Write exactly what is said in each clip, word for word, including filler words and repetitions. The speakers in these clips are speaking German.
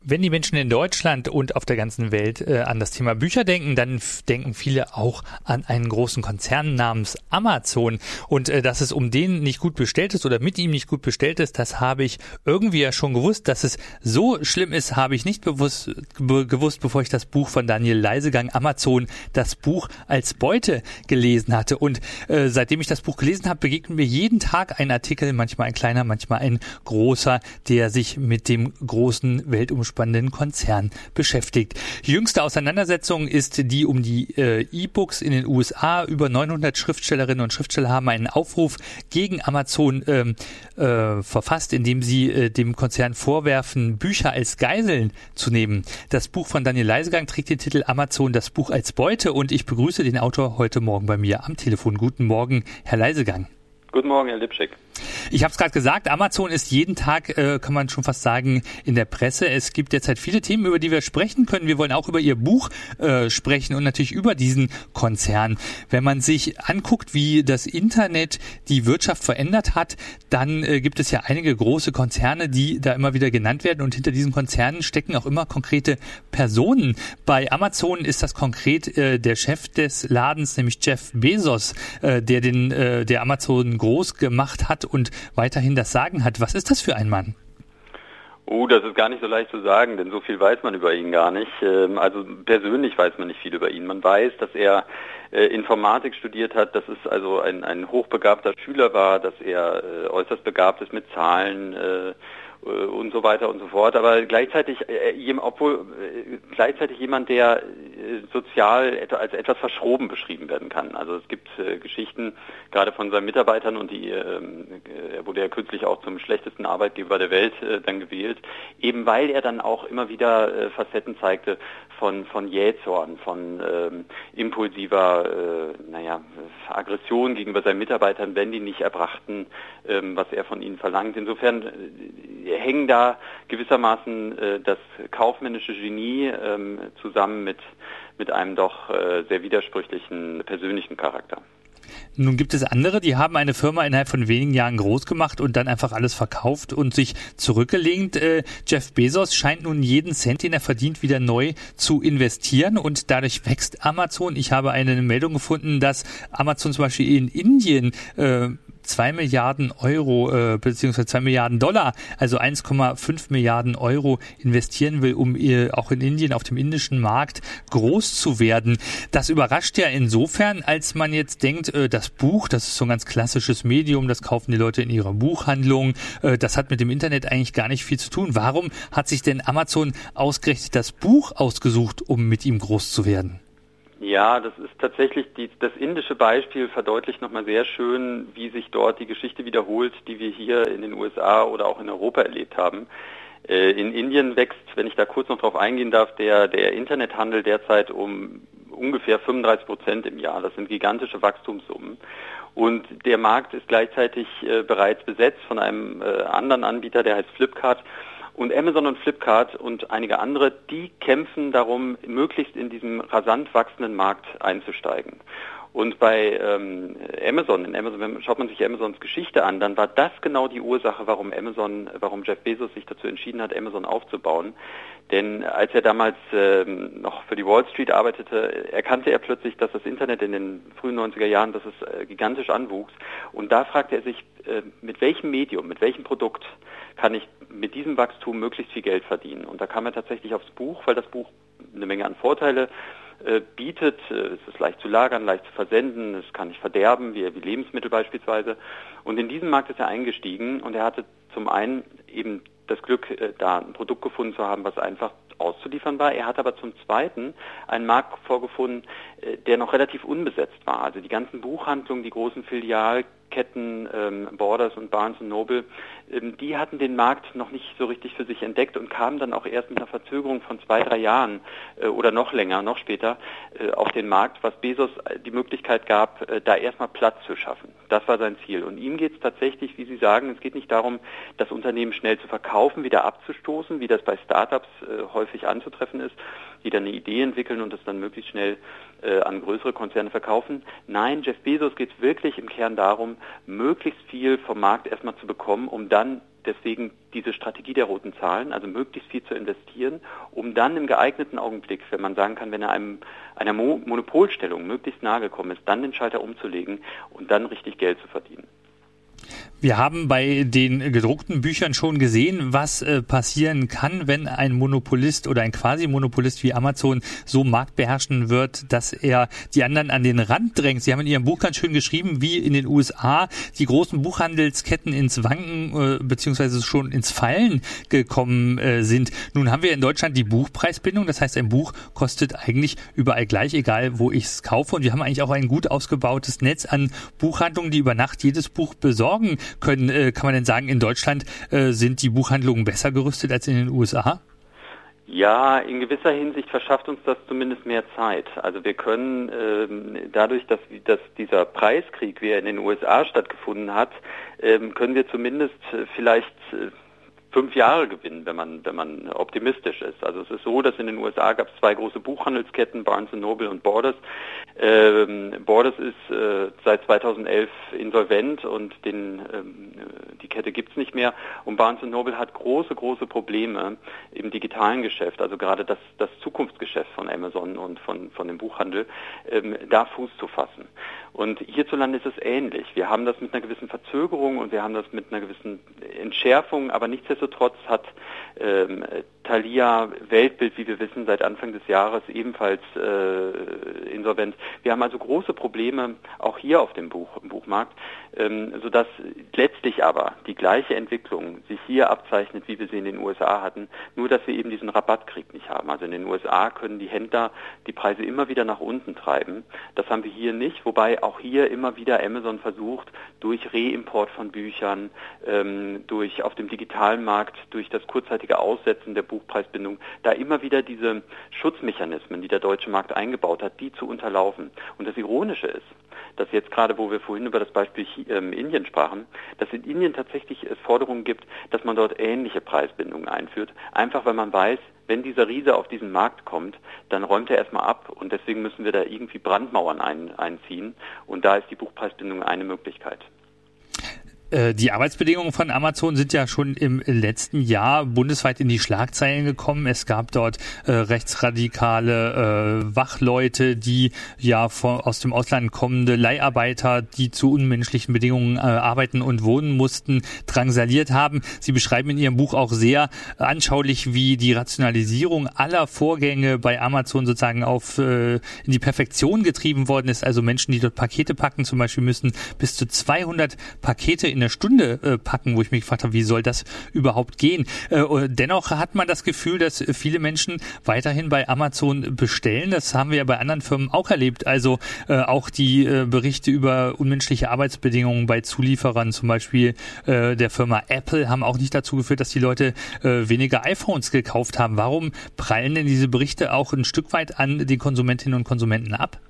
Wenn die Menschen in Deutschland und auf der ganzen Welt äh, an das Thema Bücher denken, dann f- denken viele auch an einen großen Konzern namens Amazon. Und äh, dass es um den nicht gut bestellt ist oder mit ihm nicht gut bestellt ist, das habe ich irgendwie ja schon gewusst. Dass es so schlimm ist, habe ich nicht bewusst, be- gewusst, bevor ich das Buch von Daniel Leisegang, Amazon, das Buch als Beute gelesen hatte. Und äh, seitdem ich das Buch gelesen habe, begegnet mir jeden Tag ein Artikel, manchmal ein kleiner, manchmal ein großer, der sich mit dem großen weltumspannenden Konzern beschäftigt. Die jüngste Auseinandersetzung ist die um die äh, E-Books in den U S A. Über neunhundert Schriftstellerinnen und Schriftsteller haben einen Aufruf gegen Amazon ähm, äh, verfasst, indem sie äh, dem Konzern vorwerfen, Bücher als Geiseln zu nehmen. Das Buch von Daniel Leisegang trägt den Titel Amazon, das Buch als Beute, und ich begrüße den Autor heute Morgen bei mir am Telefon. Guten Morgen, Herr Leisegang. Guten Morgen, Herr Lipschek. Ich habe es gerade gesagt, Amazon ist jeden Tag, äh, kann man schon fast sagen, in der Presse. Es gibt derzeit viele Themen, über die wir sprechen können. Wir wollen auch über Ihr Buch äh, sprechen und natürlich über diesen Konzern. Wenn man sich anguckt, wie das Internet die Wirtschaft verändert hat, dann äh, gibt es ja einige große Konzerne, die da immer wieder genannt werden. Und hinter diesen Konzernen stecken auch immer konkrete Personen. Bei Amazon ist das konkret äh, der Chef des Ladens, nämlich Jeff Bezos, äh, der den, äh, der Amazon groß gemacht hat und weiterhin das Sagen hat. Was ist das für ein Mann? Oh, das ist gar nicht so leicht zu sagen, denn so viel weiß man über ihn gar nicht. Also persönlich weiß man nicht viel über ihn. Man weiß, dass er Informatik studiert hat, dass es also ein, ein hochbegabter Schüler war, dass er äußerst begabt ist mit Zahlen und so weiter und so fort, aber gleichzeitig, obwohl gleichzeitig jemand, der sozial als etwas verschroben beschrieben werden kann. Also es gibt Geschichten, gerade von seinen Mitarbeitern, und die, er wurde ja kürzlich auch zum schlechtesten Arbeitgeber der Welt dann gewählt, eben weil er dann auch immer wieder Facetten zeigte von, von Jähzorn, von ähm, impulsiver, äh, naja, Aggression gegenüber seinen Mitarbeitern, wenn die nicht erbrachten, ähm, was er von ihnen verlangt. Insofern äh, hängen da gewissermaßen äh, das kaufmännische Genie ähm, zusammen mit, mit einem doch äh, sehr widersprüchlichen persönlichen Charakter. Nun gibt es andere, die haben eine Firma innerhalb von wenigen Jahren groß gemacht und dann einfach alles verkauft und sich zurückgelehnt. Äh, Jeff Bezos scheint nun jeden Cent, den er verdient, wieder neu zu investieren, und dadurch wächst Amazon. Ich habe eine Meldung gefunden, dass Amazon zum Beispiel in Indien äh, zwei Milliarden Euro äh, beziehungsweise zwei Milliarden Dollar, also eins Komma fünf Milliarden Euro investieren will, um äh, auch in Indien auf dem indischen Markt groß zu werden. Das überrascht ja insofern, als man jetzt denkt, äh, das Buch, das ist so ein ganz klassisches Medium, das kaufen die Leute in ihrer Buchhandlung, äh, das hat mit dem Internet eigentlich gar nicht viel zu tun. Warum hat sich denn Amazon ausgerechnet das Buch ausgesucht, um mit ihm groß zu werden? Ja, das ist tatsächlich, die, das indische Beispiel verdeutlicht nochmal sehr schön, wie sich dort die Geschichte wiederholt, die wir hier in den U S A oder auch in Europa erlebt haben. Äh, in Indien wächst, wenn ich da kurz noch drauf eingehen darf, der, der Internethandel derzeit um ungefähr fünfunddreißig Prozent im Jahr. Das sind gigantische Wachstumssummen. Und der Markt ist gleichzeitig äh, bereits besetzt von einem äh, anderen Anbieter, der heißt Flipkart. Und Amazon und Flipkart und einige andere, die kämpfen darum, möglichst in diesem rasant wachsenden Markt einzusteigen. Und bei ähm, Amazon, in Amazon, schaut man sich Amazons Geschichte an, dann war das genau die Ursache, warum Amazon, warum Jeff Bezos sich dazu entschieden hat, Amazon aufzubauen. Denn als er damals ähm, noch für die Wall Street arbeitete, erkannte er plötzlich, dass das Internet in den frühen neunziger Jahren, dass es äh, gigantisch anwuchs. Und da fragte er sich, äh, mit welchem Medium, mit welchem Produkt kann ich mit diesem Wachstum möglichst viel Geld verdienen? Und da kam er tatsächlich aufs Buch, weil das Buch eine Menge an Vorteile äh, bietet. Es ist leicht zu lagern, leicht zu versenden, es kann nicht verderben, wie, wie Lebensmittel beispielsweise. Und in diesen Markt ist er eingestiegen, und er hatte zum einen eben das Glück, äh, da ein Produkt gefunden zu haben, was einfach auszuliefern war. Er hat aber zum Zweiten einen Markt vorgefunden, äh, der noch relativ unbesetzt war. Also die ganzen Buchhandlungen, die großen Filialketten, ähm, Borders und Barnes und Noble, ähm, die hatten den Markt noch nicht so richtig für sich entdeckt und kamen dann auch erst mit einer Verzögerung von zwei, drei Jahren äh, oder noch länger, noch später äh, auf den Markt, was Bezos die Möglichkeit gab, äh, da erstmal Platz zu schaffen. Das war sein Ziel. Und ihm geht es tatsächlich, wie Sie sagen, es geht nicht darum, das Unternehmen schnell zu verkaufen, wieder abzustoßen, wie das bei Startups äh, häufig anzutreffen ist, die dann eine Idee entwickeln und das dann möglichst schnell äh, an größere Konzerne verkaufen. Nein, Jeff Bezos geht es wirklich im Kern darum, möglichst viel vom Markt erstmal zu bekommen, um dann deswegen diese Strategie der roten Zahlen, also möglichst viel zu investieren, um dann im geeigneten Augenblick, wenn man sagen kann, wenn er einem, einer Mo- Monopolstellung möglichst nahe gekommen ist, dann den Schalter umzulegen und dann richtig Geld zu verdienen. Wir haben bei den gedruckten Büchern schon gesehen, was äh, passieren kann, wenn ein Monopolist oder ein Quasi-Monopolist wie Amazon so marktbeherrschen wird, dass er die anderen an den Rand drängt. Sie haben in Ihrem Buch ganz schön geschrieben, wie in den U S A die großen Buchhandelsketten ins Wanken äh, beziehungsweise schon ins Fallen gekommen äh, sind. Nun haben wir in Deutschland die Buchpreisbindung, das heißt, ein Buch kostet eigentlich überall gleich, egal wo ich es kaufe. Und wir haben eigentlich auch ein gut ausgebautes Netz an Buchhandlungen, die über Nacht jedes Buch besorgen können. Äh, kann man denn sagen, in Deutschland äh, sind die Buchhandlungen besser gerüstet als in den U S A? Ja, in gewisser Hinsicht verschafft uns das zumindest mehr Zeit. Also wir können ähm, dadurch, dass, dass dieser Preiskrieg, wie er in den U S A stattgefunden hat, ähm, können wir zumindest äh, vielleicht äh, fünf Jahre gewinnen, wenn man wenn man optimistisch ist. Also es ist so, dass in den U S A gab es zwei große Buchhandelsketten, Barnes and Noble und Borders. Ähm, Borders ist äh, seit zweitausendelf insolvent und den, ähm, die Kette gibt's nicht mehr. Und Barnes and Noble hat große, große Probleme im digitalen Geschäft, also gerade das, das Zukunftsgeschäft von Amazon und von, von dem Buchhandel, ähm, da Fuß zu fassen. Und hierzulande ist es ähnlich. Wir haben das mit einer gewissen Verzögerung und wir haben das mit einer gewissen Entschärfung, aber nichtsdestotrotz hat ähm, Thalia, Weltbild, wie wir wissen, seit Anfang des Jahres ebenfalls äh, insolvent. Wir haben also große Probleme auch hier auf dem Buch, im Buchmarkt, ähm, sodass letztlich aber die gleiche Entwicklung sich hier abzeichnet, wie wir sie in den U S A hatten, nur dass wir eben diesen Rabattkrieg nicht haben. Also in den U S A können die Händler die Preise immer wieder nach unten treiben. Das haben wir hier nicht, wobei auch hier immer wieder Amazon versucht, durch Reimport von Büchern, ähm, durch auf dem digitalen Markt, durch das kurzzeitige Aussetzen der Buchpreisbindung, da immer wieder diese Schutzmechanismen, die der deutsche Markt eingebaut hat, die zu unterlaufen. Und das Ironische ist, dass jetzt gerade, wo wir vorhin über das Beispiel ähm, Indien sprachen, dass in Indien tatsächlich es Forderungen gibt, dass man dort ähnliche Preisbindungen einführt, einfach weil man weiß, wenn dieser Riese auf diesen Markt kommt, dann räumt er erstmal ab und deswegen müssen wir da irgendwie Brandmauern ein, einziehen und da ist die Buchpreisbindung eine Möglichkeit. Die Arbeitsbedingungen von Amazon sind ja schon im letzten Jahr bundesweit in die Schlagzeilen gekommen. Es gab dort äh, rechtsradikale äh, Wachleute, die ja von, aus dem Ausland kommende Leiharbeiter, die zu unmenschlichen Bedingungen äh, arbeiten und wohnen mussten, drangsaliert haben. Sie beschreiben in Ihrem Buch auch sehr anschaulich, wie die Rationalisierung aller Vorgänge bei Amazon sozusagen auf äh, in die Perfektion getrieben worden ist. Also Menschen, die dort Pakete packen, zum Beispiel müssen bis zu zweihundert Pakete in der Stunde äh, packen, wo ich mich gefragt habe, wie soll das überhaupt gehen? Äh, dennoch hat man das Gefühl, dass viele Menschen weiterhin bei Amazon bestellen. Das haben wir ja bei anderen Firmen auch erlebt. Also äh, auch die äh, Berichte über unmenschliche Arbeitsbedingungen bei Zulieferern, zum Beispiel äh, der Firma Apple, haben auch nicht dazu geführt, dass die Leute äh, weniger iPhones gekauft haben. Warum prallen denn diese Berichte auch ein Stück weit an den Konsumentinnen und Konsumenten ab?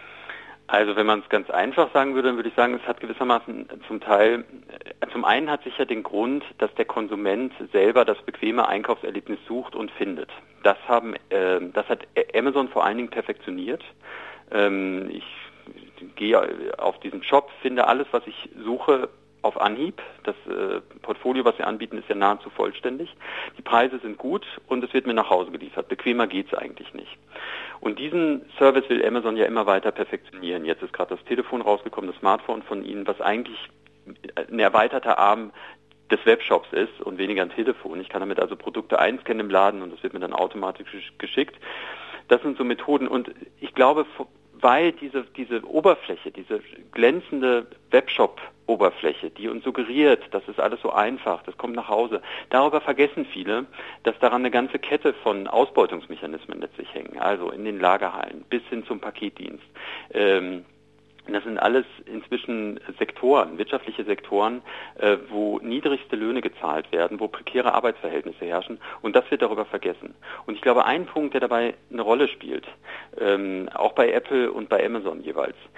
Also wenn man es ganz einfach sagen würde, dann würde ich sagen, es hat gewissermaßen zum Teil, zum einen hat sicher den Grund, dass der Konsument selber das bequeme Einkaufserlebnis sucht und findet. Das haben, äh, das hat Amazon vor allen Dingen perfektioniert. Ähm, ich gehe auf diesen Shop, finde alles, was ich suche, auf Anhieb. Das äh, Portfolio, was sie anbieten, ist ja nahezu vollständig. Die Preise sind gut und es wird mir nach Hause geliefert. Bequemer geht's eigentlich nicht. Und diesen Service will Amazon ja immer weiter perfektionieren. Jetzt ist gerade das Telefon rausgekommen, das Smartphone von ihnen, was eigentlich ein erweiterter Arm des Webshops ist und weniger ein Telefon. Ich kann damit also Produkte einscannen im Laden und das wird mir dann automatisch geschickt. Das sind so Methoden und ich glaube, weil diese, diese Oberfläche, diese glänzende Webshop-Oberfläche, die uns suggeriert, das ist alles so einfach, das kommt nach Hause, darüber vergessen viele, dass daran eine ganze Kette von Ausbeutungsmechanismen letztlich hängen, also in den Lagerhallen bis hin zum Paketdienst. Ähm, Das sind alles inzwischen Sektoren, wirtschaftliche Sektoren, äh, wo niedrigste Löhne gezahlt werden, wo prekäre Arbeitsverhältnisse herrschen und das wird darüber vergessen. Und ich glaube, ein Punkt, der dabei eine Rolle spielt, ähm, auch bei Apple und bei Amazon jeweils,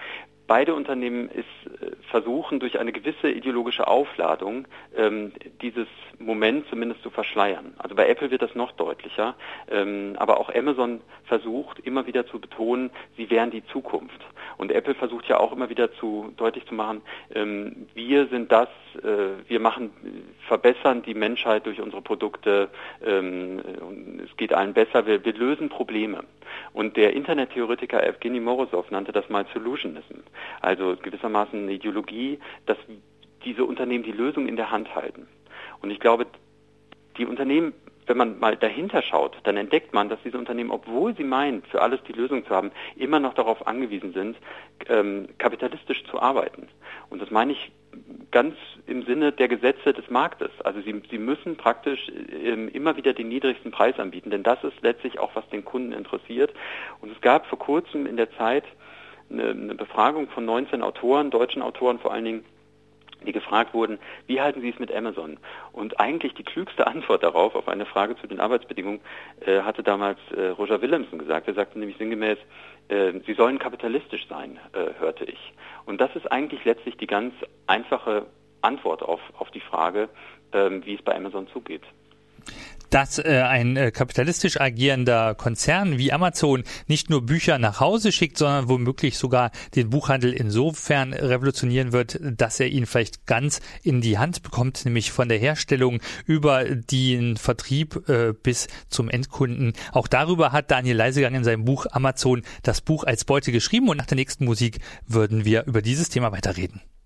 beide Unternehmen ist, äh, versuchen durch eine gewisse ideologische Aufladung ähm, dieses Moment zumindest zu verschleiern. Also bei Apple wird das noch deutlicher, ähm, aber auch Amazon versucht immer wieder zu betonen, sie wären die Zukunft. Und Apple versucht ja auch immer wieder zu deutlich zu machen, ähm, wir sind das, äh, wir machen, verbessern die Menschheit durch unsere Produkte, ähm, es geht allen besser, wir, wir lösen Probleme. Und der Internettheoretiker Evgeny Morozov nannte das mal Solutionism, also gewissermaßen eine Ideologie, dass diese Unternehmen die Lösung in der Hand halten. Und ich glaube, die Unternehmen, wenn man mal dahinter schaut, dann entdeckt man, dass diese Unternehmen, obwohl sie meinen, für alles die Lösung zu haben, immer noch darauf angewiesen sind, ähm, kapitalistisch zu arbeiten. Und das meine ich ganz im Sinne der Gesetze des Marktes. Also sie, sie müssen praktisch ähm, immer wieder den niedrigsten Preis anbieten, denn das ist letztlich auch, was den Kunden interessiert. Und es gab vor kurzem in der Zeit eine, eine Befragung von neunzehn Autoren, deutschen Autoren vor allen Dingen, die gefragt wurden, wie halten Sie es mit Amazon? Und eigentlich die klügste Antwort darauf, auf eine Frage zu den Arbeitsbedingungen, äh, hatte damals äh, Roger Willemsen gesagt. Er sagte nämlich sinngemäß, äh, Sie sollen kapitalistisch sein, äh, hörte ich. Und das ist eigentlich letztlich die ganz einfache Antwort auf, auf die Frage, äh, wie es bei Amazon zugeht. Dass äh, ein äh, kapitalistisch agierender Konzern wie Amazon nicht nur Bücher nach Hause schickt, sondern womöglich sogar den Buchhandel insofern revolutionieren wird, dass er ihn vielleicht ganz in die Hand bekommt, nämlich von der Herstellung über den Vertrieb äh, bis zum Endkunden. Auch darüber hat Daniel Leisegang in seinem Buch Amazon das Buch als Beute geschrieben und nach der nächsten Musik würden wir über dieses Thema weiterreden.